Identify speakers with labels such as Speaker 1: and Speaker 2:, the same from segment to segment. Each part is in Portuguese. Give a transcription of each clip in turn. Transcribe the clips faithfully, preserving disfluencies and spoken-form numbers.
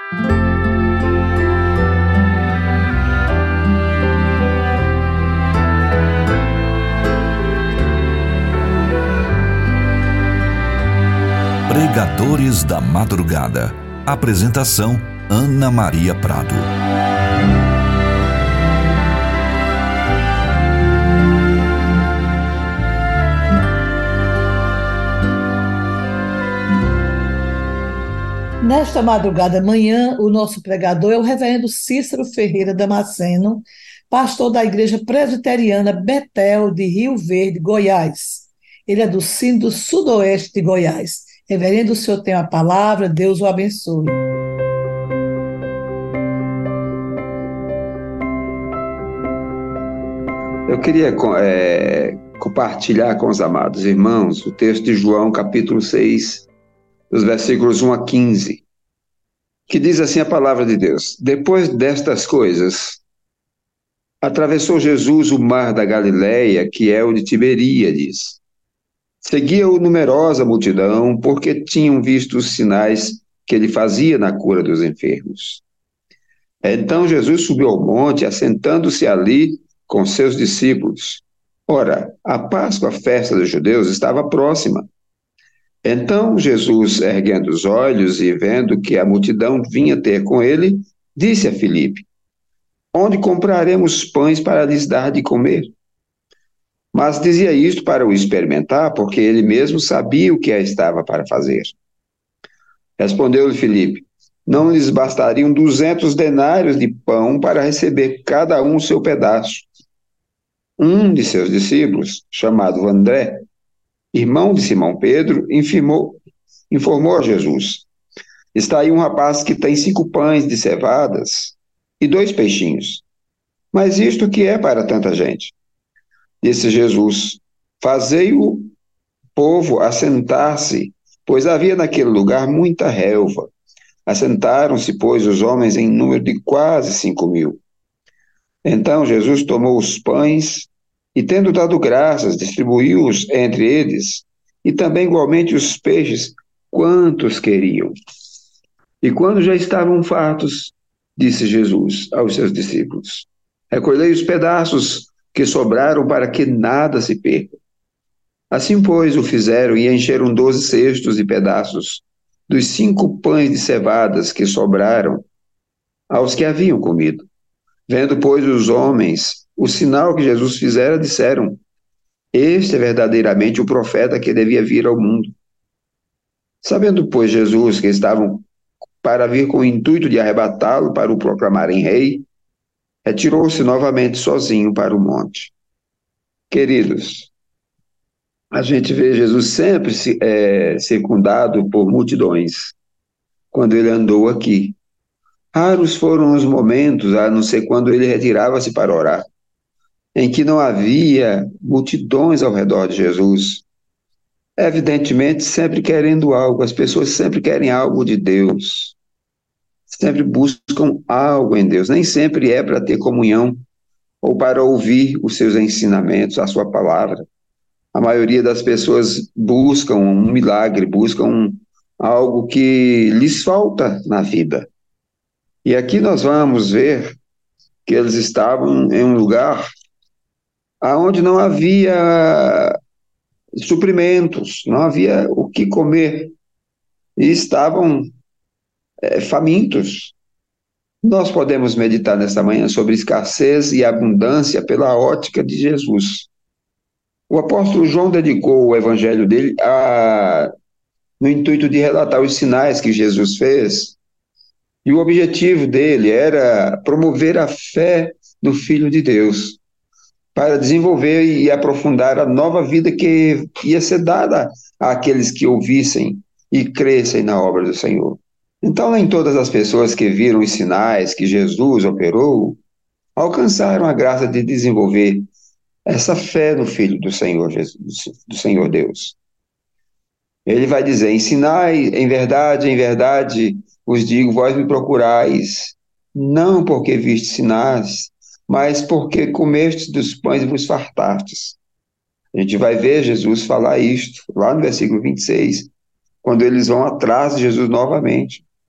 Speaker 1: Pregadores da Madrugada. Apresentação: Ana Maria Prado.
Speaker 2: Nesta madrugada, amanhã, o nosso pregador é o reverendo Cícero Ferreira Damasceno, pastor da Igreja Presbiteriana Betel de Rio Verde, Goiás. Ele é do Sínodo Sudoeste de Goiás. Reverendo, o senhor tem a palavra, Deus o abençoe.
Speaker 3: Eu queria é, compartilhar com os amados irmãos o texto de João, capítulo seis, dos versículos um a quinze, que diz assim a palavra de Deus: Depois destas coisas, atravessou Jesus o mar da Galileia, que é o de Tiberíades. Seguia-o numerosa multidão, porque tinham visto os sinais que ele fazia na cura dos enfermos. Então Jesus subiu ao monte, assentando-se ali com seus discípulos. Ora, a Páscoa, a festa dos judeus, estava próxima. Então Jesus, erguendo os olhos e vendo que a multidão vinha ter com ele, disse a Filipe: Onde compraremos pães para lhes dar de comer? Mas dizia isto para o experimentar, porque ele mesmo sabia o que estava para fazer. Respondeu-lhe Filipe: Não lhes bastariam duzentos denários de pão para receber cada um o seu pedaço. Um de seus discípulos, chamado André, irmão de Simão Pedro, informou, informou a Jesus: Está aí um rapaz que tem cinco pães de cevadas e dois peixinhos. Mas isto que é para tanta gente? Disse Jesus: Fazei o povo assentar-se, pois havia naquele lugar muita relva. Assentaram-se, pois, os homens em número de quase cinco mil. Então Jesus tomou os pães e, tendo dado graças, distribuiu-os entre eles, e também igualmente os peixes, quantos queriam. E quando já estavam fartos, disse Jesus aos seus discípulos: Recolhei os pedaços que sobraram para que nada se perca. Assim, pois, o fizeram e encheram doze cestos de pedaços dos cinco pães de cevadas que sobraram aos que haviam comido. Vendo, pois, os homens o sinal que Jesus fizera, disseram: Este é verdadeiramente o profeta que devia vir ao mundo. Sabendo, pois, Jesus que estavam para vir com o intuito de arrebatá-lo para o proclamarem rei, retirou-se novamente sozinho para o monte. Queridos, a gente vê Jesus sempre é, circundado por multidões quando ele andou aqui. Raros foram os momentos, a não ser quando ele retirava-se para orar, em que não havia multidões ao redor de Jesus. Evidentemente, sempre querendo algo, as pessoas sempre querem algo de Deus. Sempre buscam algo em Deus. Nem sempre é para ter comunhão ou para ouvir os seus ensinamentos, a sua palavra. A maioria das pessoas buscam um milagre, buscam algo que lhes falta na vida. E aqui nós vamos ver que eles estavam em um lugar onde não havia suprimentos, não havia o que comer, e estavam é, famintos. Nós podemos meditar nesta manhã sobre escassez e abundância pela ótica de Jesus. O apóstolo João dedicou o evangelho dele a, no intuito de relatar os sinais que Jesus fez, e o objetivo dele era promover a fé no Filho de Deus, para desenvolver e aprofundar a nova vida que ia ser dada àqueles que ouvissem e crescem na obra do Senhor. Então, nem todas as pessoas que viram os sinais que Jesus operou alcançaram a graça de desenvolver essa fé no Filho do Senhor Jesus, do Senhor Deus. Ele vai dizer: ensinai em verdade, em verdade, vos digo, vós me procurais, não porque viste sinais, mas porque comestes dos pães e vos fartastes. A gente vai ver Jesus falar isto lá no versículo vinte e seis, quando eles vão atrás de Jesus novamente.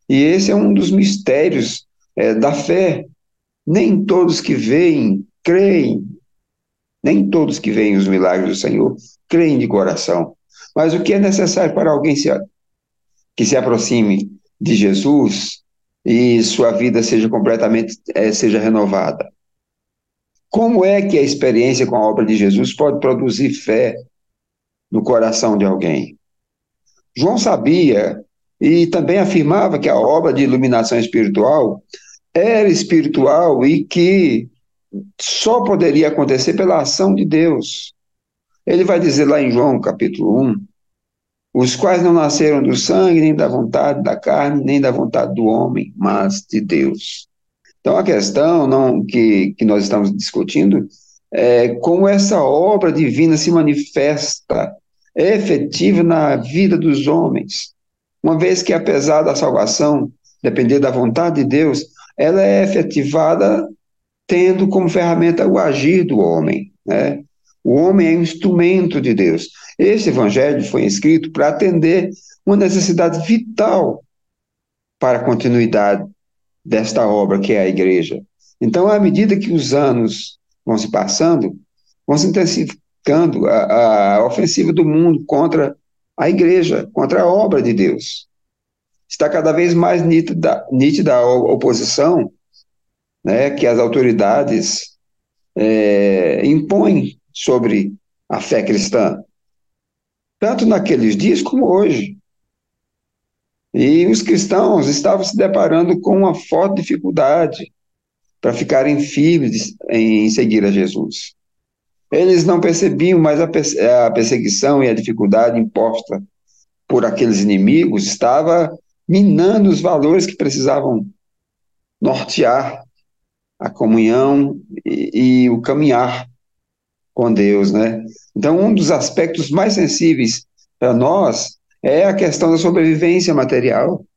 Speaker 3: E esse é um dos mistérios é, da fé. Nem todos que veem, creem. Nem todos que veem os milagres do Senhor creem de coração. Mas o que é necessário para alguém se, que se aproxime de Jesus e sua vida seja completamente é, seja renovada? Como é que a experiência com a obra de Jesus pode produzir fé no coração de alguém? João sabia e também afirmava que a obra de iluminação espiritual era espiritual e que só poderia acontecer pela ação de Deus. Ele vai dizer lá em João capítulo um, os quais não nasceram do sangue, nem da vontade da carne, nem da vontade do homem, mas de Deus. Então a questão não, que, que nós estamos discutindo é como essa obra divina se manifesta efetiva na vida dos homens, uma vez que apesar da salvação depender da vontade de Deus, ela é efetivada tendo como ferramenta o agir do homem, né? O homem é um instrumento de Deus. Esse evangelho foi escrito para atender uma necessidade vital para a continuidade desta obra que é a igreja. Então, à medida que os anos vão se passando, vão se intensificando a, a ofensiva do mundo contra a igreja, contra a obra de Deus. Está cada vez mais nítida, nítida a oposição, né, que as autoridades é, impõem sobre a fé cristã, tanto naqueles dias como hoje. E os cristãos estavam se deparando com uma forte dificuldade para ficarem firmes em seguir a Jesus. Eles não percebiam mais a perseguição e a dificuldade imposta por aqueles inimigos estava minando os valores que precisavam nortear a comunhão e, e o caminhar com Deus, né? Então, um dos aspectos mais sensíveis para nós é a questão da sobrevivência material.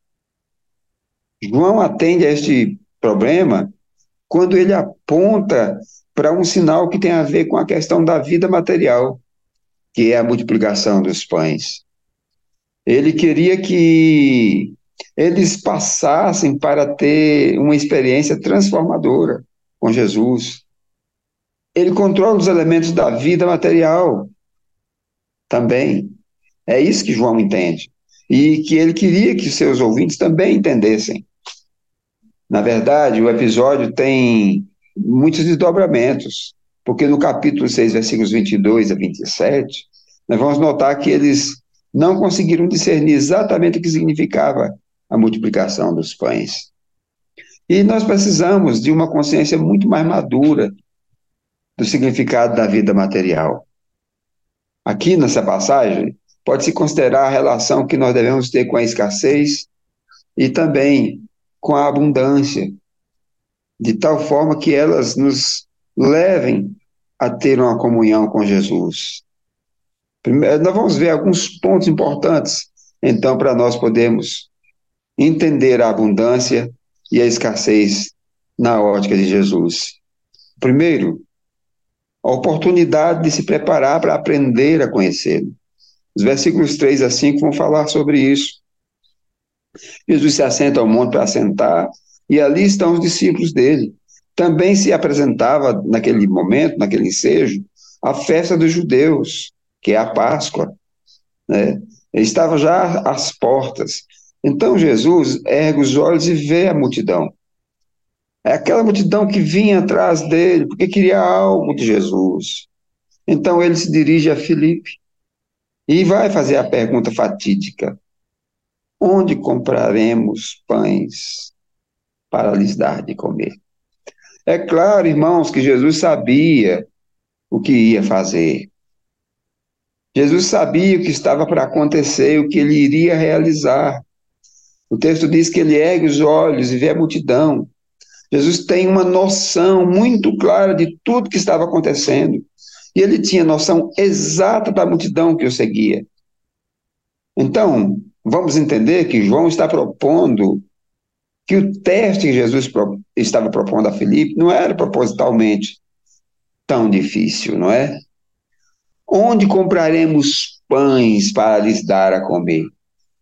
Speaker 3: João atende a este problema quando ele aponta para um sinal que tem a ver com a questão da vida material, que é a multiplicação dos pães. Ele queria que eles passassem para ter uma experiência transformadora com Jesus. Ele controla os elementos da vida material também. É isso que João entende. E que ele queria que seus ouvintes também entendessem. Na verdade, o episódio tem muitos desdobramentos, porque no capítulo seis, versículos vinte e dois a vinte e sete, nós vamos notar que eles não conseguiram discernir exatamente o que significava a multiplicação dos pães. E nós precisamos de uma consciência muito mais madura do significado da vida material. Aqui nessa passagem, pode-se considerar a relação que nós devemos ter com a escassez e também com a abundância, de tal forma que elas nos levem a ter uma comunhão com Jesus. Primeiro, nós vamos ver alguns pontos importantes, então, para nós podermos entender a abundância e a escassez na ótica de Jesus. Primeiro, a oportunidade de se preparar para aprender a conhecê-lo. Os versículos três a cinco vão falar sobre isso. Jesus se assenta ao monte para sentar, e ali estão os discípulos dele. Também se apresentava, naquele momento, naquele ensejo, a festa dos judeus, que é a Páscoa, né? Ele estava já às portas. Então Jesus ergue os olhos e vê a multidão. É aquela multidão que vinha atrás dele, porque queria algo de Jesus. Então ele se dirige a Filipe e vai fazer a pergunta fatídica: onde compraremos pães para lhes dar de comer? É claro, irmãos, que Jesus sabia o que ia fazer. Jesus sabia o que estava para acontecer, o que ele iria realizar. O texto diz que ele ergue os olhos e vê a multidão. Jesus tem uma noção muito clara de tudo que estava acontecendo. E ele tinha noção exata da multidão que o seguia. Então, vamos entender que João está propondo que o teste que Jesus pro, estava propondo a Filipe não era propositalmente tão difícil, não é? Onde compraremos pães para lhes dar a comer?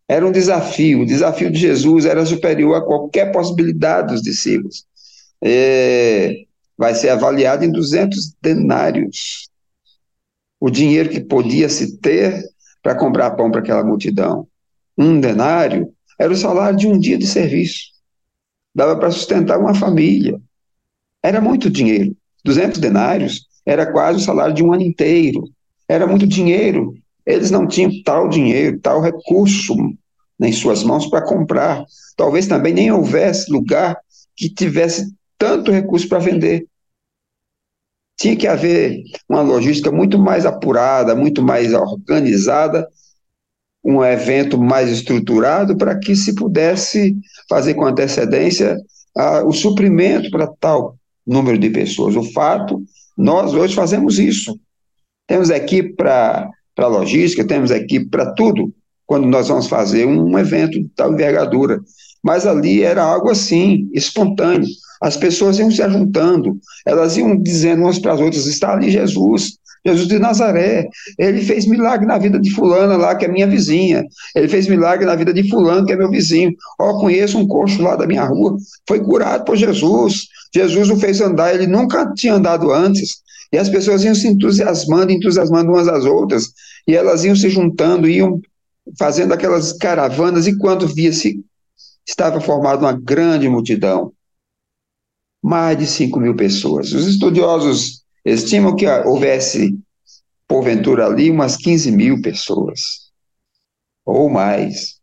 Speaker 3: Era um desafio. O desafio de Jesus era superior a qualquer possibilidade dos discípulos. É, vai ser avaliado em duzentos denários. O dinheiro que podia se ter para comprar pão para aquela multidão. Um denário era o salário de um dia de serviço. Dava para sustentar uma família. Era muito dinheiro. duzentos denários era quase o salário de um ano inteiro. Era muito dinheiro. Eles não tinham tal dinheiro, tal recurso em suas mãos para comprar. Talvez também nem houvesse lugar que tivesse tanto recurso para vender. Tinha que haver uma logística muito mais apurada, muito mais organizada, um evento mais estruturado para que se pudesse fazer com antecedência ah, o suprimento para tal número de pessoas. O fato, nós hoje fazemos isso. Temos equipe para para logística, temos equipe para tudo, quando nós vamos fazer um evento de tal envergadura. Mas ali era algo assim, espontâneo. As pessoas iam se juntando, elas iam dizendo umas para as outras, está ali Jesus, Jesus de Nazaré, ele fez milagre na vida de fulana lá, que é minha vizinha, ele fez milagre na vida de fulano, que é meu vizinho, ó, oh, conheço um coxo lá da minha rua, foi curado por Jesus, Jesus o fez andar, ele nunca tinha andado antes, e as pessoas iam se entusiasmando, entusiasmando umas às outras, e elas iam se juntando, iam fazendo aquelas caravanas, e quando via-se, estava formada uma grande multidão, mais de cinco mil pessoas. Os estudiosos estimam que houvesse, porventura ali, umas quinze mil pessoas, ou mais.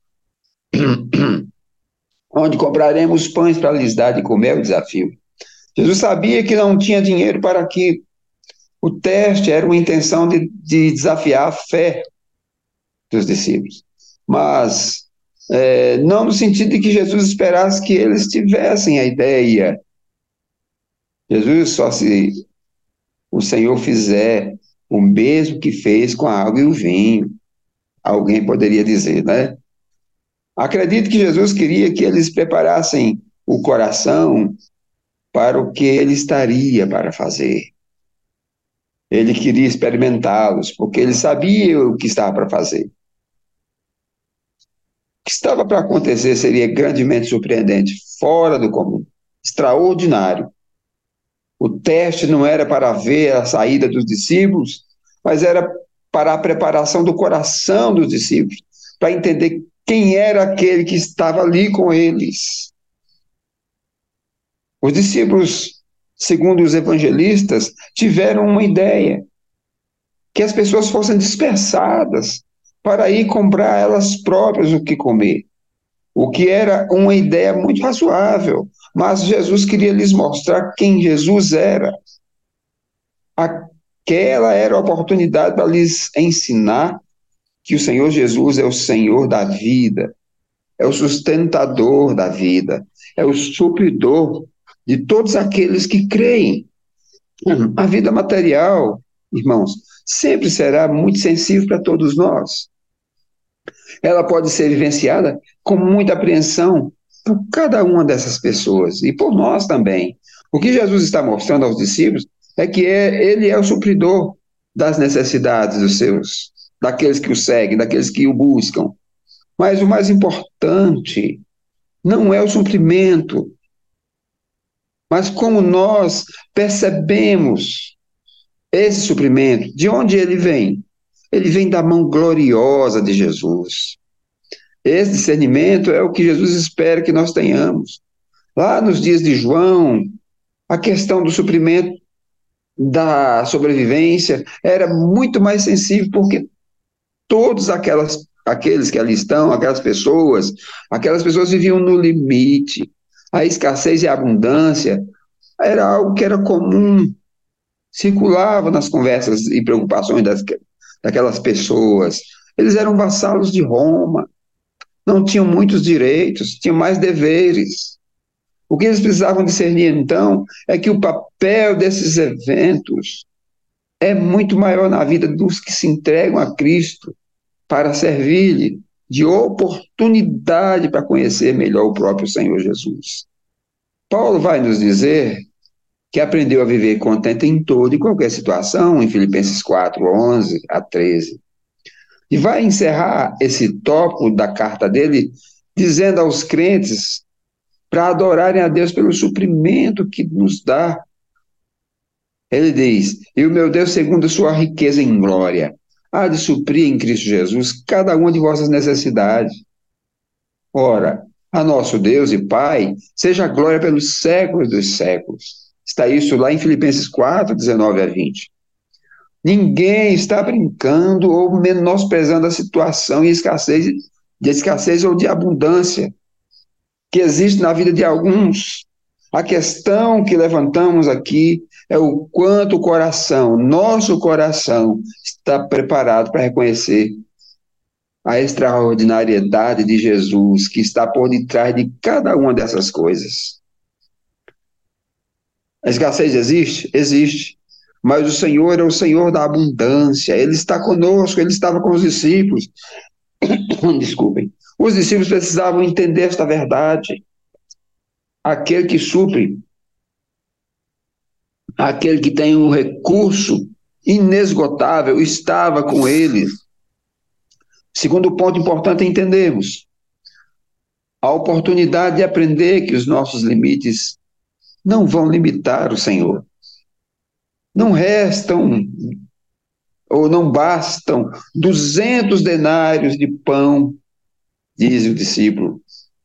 Speaker 3: Onde compraremos pães para lhes dar de comer é o desafio. Jesus sabia que não tinha dinheiro para aquilo. O teste era uma intenção de, de desafiar a fé dos discípulos, mas é, não no sentido de que Jesus esperasse que eles tivessem a ideia. Jesus só se o Senhor fizer o mesmo que fez com a água e o vinho, alguém poderia dizer, né? Acredito que Jesus queria que eles preparassem o coração para o que ele estaria para fazer. Ele queria experimentá-los, porque ele sabia o que estava para fazer. O que estava para acontecer seria grandemente surpreendente, fora do comum, extraordinário. O teste não era para ver a saída dos discípulos, mas era para a preparação do coração dos discípulos, para entender quem era aquele que estava ali com eles. Os discípulos, segundo os evangelistas, tiveram uma ideia, que as pessoas fossem dispersadas para ir comprar elas próprias o que comer. O que era uma ideia muito razoável, mas Jesus queria lhes mostrar quem Jesus era. Aquela era a oportunidade para lhes ensinar que o Senhor Jesus é o Senhor da vida, é o sustentador da vida, é o supridor de todos aqueles que creem. A vida material, irmãos, sempre será muito sensível para todos nós. Ela pode ser vivenciada com muita apreensão por cada uma dessas pessoas e por nós também. O que Jesus está mostrando aos discípulos é que é, ele é o supridor das necessidades dos seus, daqueles que o seguem, daqueles que o buscam. Mas o mais importante não é o suprimento, mas como nós percebemos esse suprimento, de onde ele vem? Ele vem da mão gloriosa de Jesus. Esse discernimento é o que Jesus espera que nós tenhamos. Lá nos dias de João, a questão do suprimento da sobrevivência era muito mais sensível, porque todos aquelas, aqueles que ali estão, aquelas pessoas, aquelas pessoas viviam no limite. A escassez e a abundância era algo que era comum, circulava nas conversas e preocupações das, daquelas pessoas. Eles eram vassalos de Roma, não tinham muitos direitos, tinham mais deveres. O que eles precisavam discernir, então, é que o papel desses eventos é muito maior na vida dos que se entregam a Cristo para servir-lhe de oportunidade para conhecer melhor o próprio Senhor Jesus. Paulo vai nos dizer que aprendeu a viver contente em toda e qualquer situação, em Filipenses quatro, onze a treze. E vai encerrar esse tópico da carta dele dizendo aos crentes para adorarem a Deus pelo suprimento que nos dá. Ele diz: e o meu Deus, segundo a sua riqueza em glória, há de suprir em Cristo Jesus cada uma de vossas necessidades. Ora, a nosso Deus e Pai, seja a glória pelos séculos dos séculos. Está isso lá em Filipenses quatro, dezenove a vinte. Ninguém está brincando ou menosprezando a situação de escassez, de escassez ou de abundância que existe na vida de alguns. A questão que levantamos aqui é o quanto o coração, nosso coração, está preparado para reconhecer a extraordinariedade de Jesus que está por detrás de cada uma dessas coisas. A escassez existe? Existe. Mas o Senhor é o Senhor da abundância. Ele está conosco, ele estava com os discípulos. Desculpem. Os discípulos precisavam entender esta verdade. Aquele que supre, aquele que tem um recurso inesgotável, estava com eles. Segundo ponto importante é entendermos a oportunidade de aprender que os nossos limites não vão limitar o Senhor. Não restam ou não bastam duzentos denários de pão, diz o discípulo.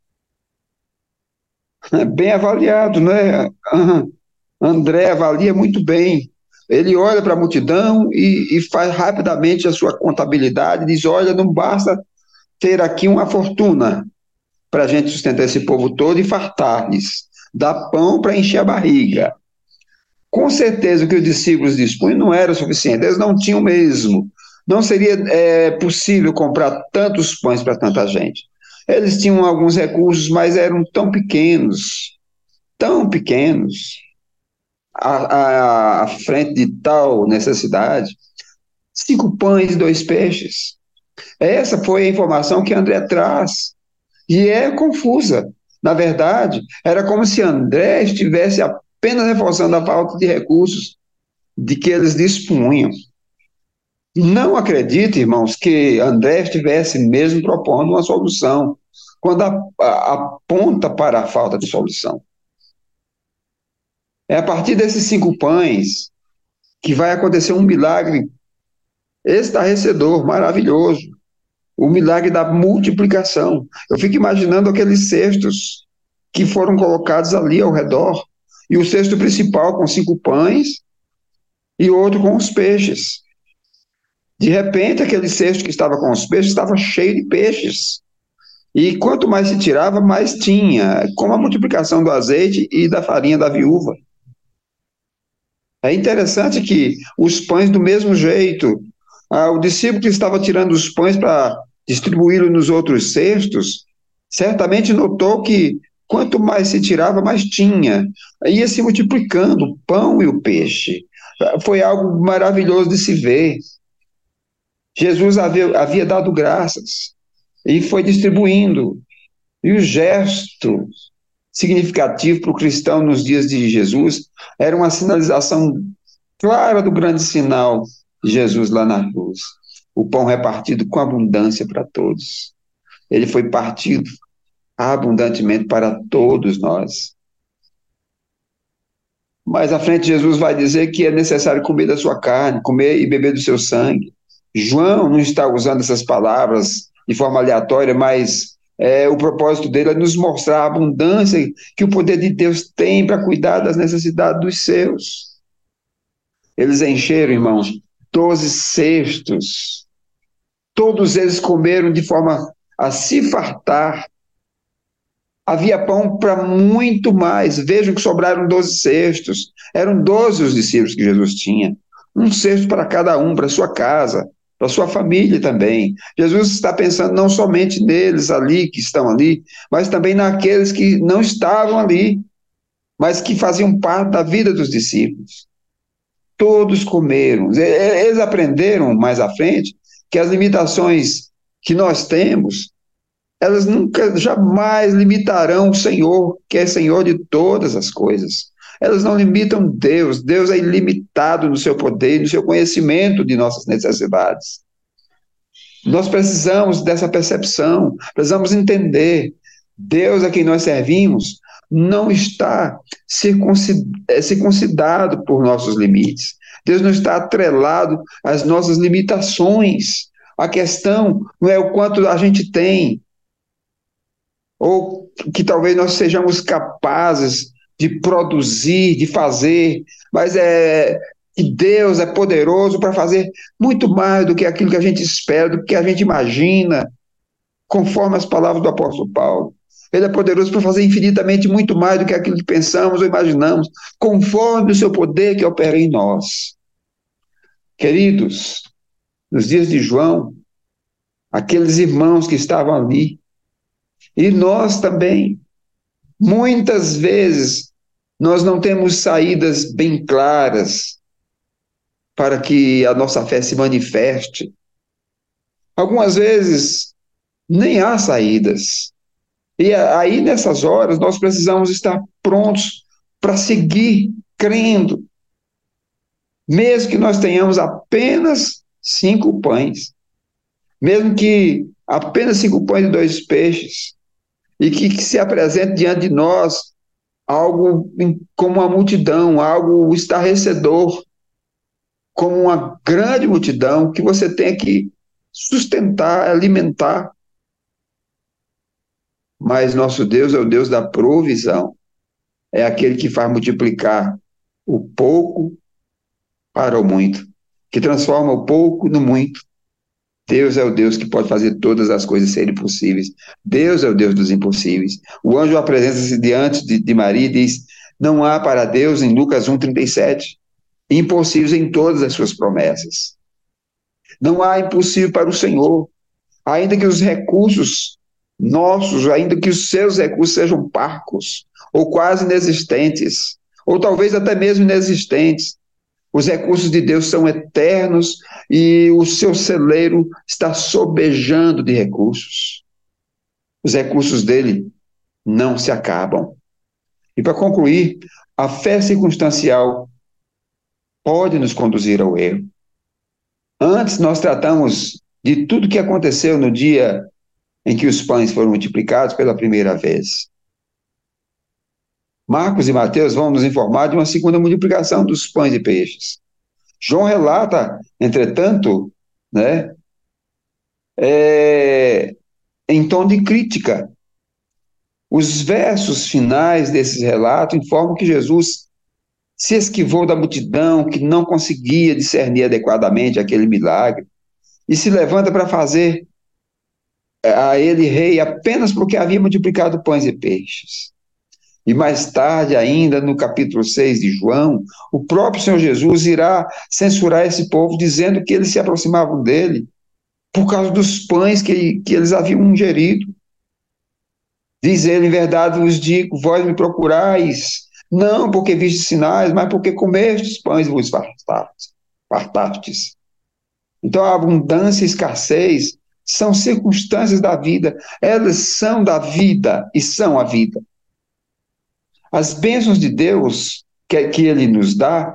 Speaker 3: Bem avaliado, né? André avalia muito bem. Ele olha para a multidão e, e faz rapidamente a sua contabilidade, diz: olha, não basta ter aqui uma fortuna para a gente sustentar esse povo todo e fartar-lhes. Dá pão para encher a barriga. Com certeza o que os discípulos dispunham não era suficiente, eles não tinham mesmo. Não seria é, possível comprar tantos pães para tanta gente. Eles tinham alguns recursos, mas eram tão pequenos, tão pequenos, à, à, à frente de tal necessidade. Cinco pães e dois peixes. Essa foi a informação que André traz. E é confusa. Na verdade, era como se André estivesse apenas reforçando a falta de recursos de que eles dispunham. Não acredite, irmãos, que André estivesse mesmo propondo uma solução, quando aponta para a falta de solução. É a partir desses cinco pães que vai acontecer um milagre estarrecedor, maravilhoso. O milagre da multiplicação. Eu fico imaginando aqueles cestos que foram colocados ali ao redor, e o cesto principal com cinco pães e outro com os peixes. De repente, aquele cesto que estava com os peixes estava cheio de peixes. E quanto mais se tirava, mais tinha, como a multiplicação do azeite e da farinha da viúva. É interessante que os pães, do mesmo jeito, ah, o discípulo que estava tirando os pães para distribuí-los nos outros cestos, certamente notou que quanto mais se tirava, mais tinha. Ia se multiplicando o pão e o peixe. Foi algo maravilhoso de se ver. Jesus havia, havia dado graças e foi distribuindo. E o gesto significativo para o cristão nos dias de Jesus era uma sinalização clara do grande sinal de Jesus lá na cruz. O pão repartido com abundância para todos. Ele foi partido abundantemente para todos nós. Mais à frente, Jesus vai dizer que é necessário comer da sua carne, comer e beber do seu sangue. João não está usando essas palavras de forma aleatória, mas é, o propósito dele é nos mostrar a abundância que o poder de Deus tem para cuidar das necessidades dos seus. Eles encheram, irmãos, doze cestos. Todos eles comeram de forma a se fartar. Havia pão para muito mais. Vejam que sobraram doze cestos. Eram doze os discípulos que Jesus tinha. Um cesto para cada um, para sua casa, para sua família também. Jesus está pensando não somente neles ali, que estão ali, mas também naqueles que não estavam ali, mas que faziam parte da vida dos discípulos. Todos comeram. Eles aprenderam mais à frente que as limitações que nós temos, elas nunca, jamais limitarão o Senhor, que é Senhor de todas as coisas. Elas não limitam Deus. Deus é ilimitado no seu poder e no seu conhecimento de nossas necessidades. Nós precisamos dessa percepção, precisamos entender. Deus a quem nós servimos não está circuncidado por nossos limites. Deus não está atrelado às nossas limitações. A questão não é o quanto a gente tem, ou que talvez nós sejamos capazes de produzir, de fazer, mas é que Deus é poderoso para fazer muito mais do que aquilo que a gente espera, do que a gente imagina, conforme as palavras do apóstolo Paulo. Ele é poderoso para fazer infinitamente muito mais do que aquilo que pensamos ou imaginamos, conforme o seu poder que opera em nós. Queridos, nos dias de João, aqueles irmãos que estavam ali, e nós também, muitas vezes, nós não temos saídas bem claras para que a nossa fé se manifeste. Algumas vezes, nem há saídas. E aí, nessas horas, nós precisamos estar prontos para seguir crendo, mesmo que nós tenhamos apenas cinco pães, mesmo que apenas cinco pães e dois peixes, e que, que se apresente diante de nós algo como uma multidão, algo estarrecedor, como uma grande multidão que você tem que sustentar, alimentar. Mas nosso Deus é o Deus da provisão, é aquele que faz multiplicar o pouco para o muito, que transforma o pouco no muito. Deus é o Deus que pode fazer todas as coisas serem possíveis. Deus é o Deus dos impossíveis. O anjo apresenta-se diante de, de Maria e diz: não há para Deus, em Lucas um, trinta e sete, impossíveis em todas as suas promessas. Não há impossível para o Senhor. Ainda que os recursos nossos, ainda que os seus recursos sejam parcos, ou quase inexistentes, ou talvez até mesmo inexistentes, os recursos de Deus são eternos e o seu celeiro está sobejando de recursos. Os recursos dele não se acabam. E para concluir, a fé circunstancial pode nos conduzir ao erro. Antes nós tratamos de tudo que aconteceu no dia em que os pães foram multiplicados pela primeira vez. Marcos e Mateus vão nos informar de uma segunda multiplicação dos pães e peixes. João relata, entretanto, né, é, em tom de crítica. Os versos finais desses relatos informam que Jesus se esquivou da multidão que não conseguia discernir adequadamente aquele milagre e se levanta para fazer a ele rei apenas porque havia multiplicado pães e peixes. E mais tarde ainda, no capítulo seis de João, o próprio Senhor Jesus irá censurar esse povo, dizendo que eles se aproximavam dele por causa dos pães que, que eles haviam ingerido. Diz ele: em verdade vos digo, vós me procurais, não porque vistes sinais, mas porque comestes pães e vos fartastes. Então a abundância e escassez são circunstâncias da vida, elas são da vida e são a vida. As bênçãos de Deus que, que Ele nos dá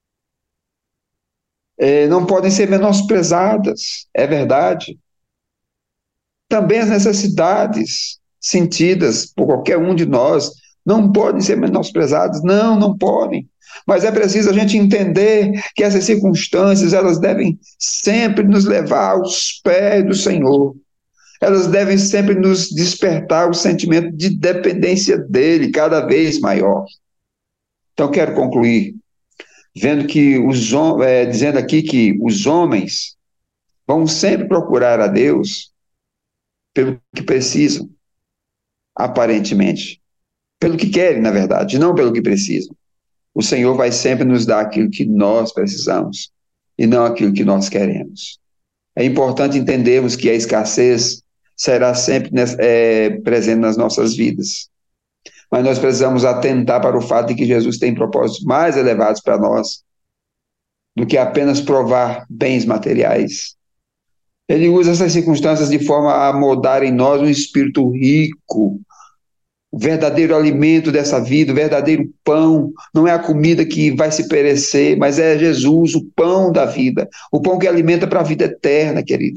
Speaker 3: é, não podem ser menosprezadas, é verdade. Também as necessidades sentidas por qualquer um de nós não podem ser menosprezadas, não, não podem. Mas é preciso a gente entender que essas circunstâncias, elas devem sempre nos levar aos pés do Senhor. Elas devem sempre nos despertar o sentimento de dependência dele, cada vez maior. Então, quero concluir vendo que os, é, dizendo aqui que os homens vão sempre procurar a Deus pelo que precisam, aparentemente. Pelo que querem, na verdade, não pelo que precisam. O Senhor vai sempre nos dar aquilo que nós precisamos e não aquilo que nós queremos. É importante entendermos que a escassez será sempre é, presente nas nossas vidas. Mas nós precisamos atentar para o fato de que Jesus tem propósitos mais elevados para nós do que apenas provar bens materiais. Ele usa essas circunstâncias de forma a moldar em nós um espírito rico, o verdadeiro alimento dessa vida, o verdadeiro pão. Não é a comida que vai se perecer, mas é Jesus, o pão da vida, o pão que alimenta para a vida eterna, queridos.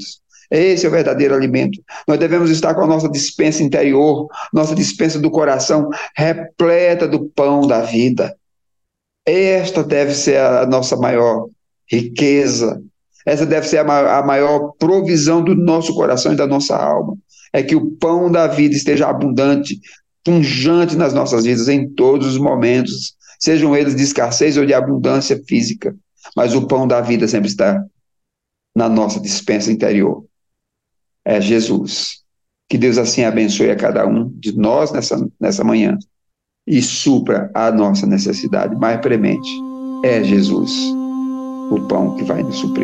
Speaker 3: Esse é o verdadeiro alimento. Nós devemos estar com a nossa despensa interior, nossa despensa do coração, repleta do pão da vida. Esta deve ser a nossa maior riqueza. Essa deve ser a maior provisão do nosso coração e da nossa alma. É que o pão da vida esteja abundante, pungente nas nossas vidas em todos os momentos, sejam eles de escassez ou de abundância física. Mas o pão da vida sempre está na nossa despensa interior. É Jesus. Que Deus assim abençoe a cada um de nós nessa, nessa manhã e supra a nossa necessidade mais premente. É Jesus, o pão que vai nos suprir.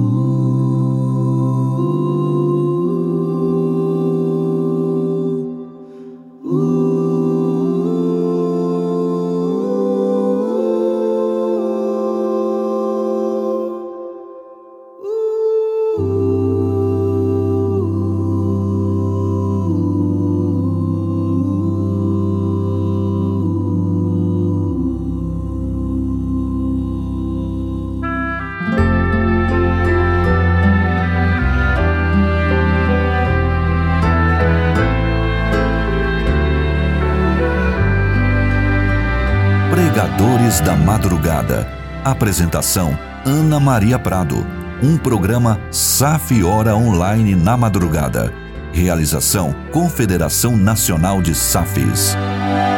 Speaker 1: Pregadores da Madrugada. Apresentação: Ana Maria Prado. Um programa Saf Hora Online na madrugada. Realização: Confederação Nacional de Safis.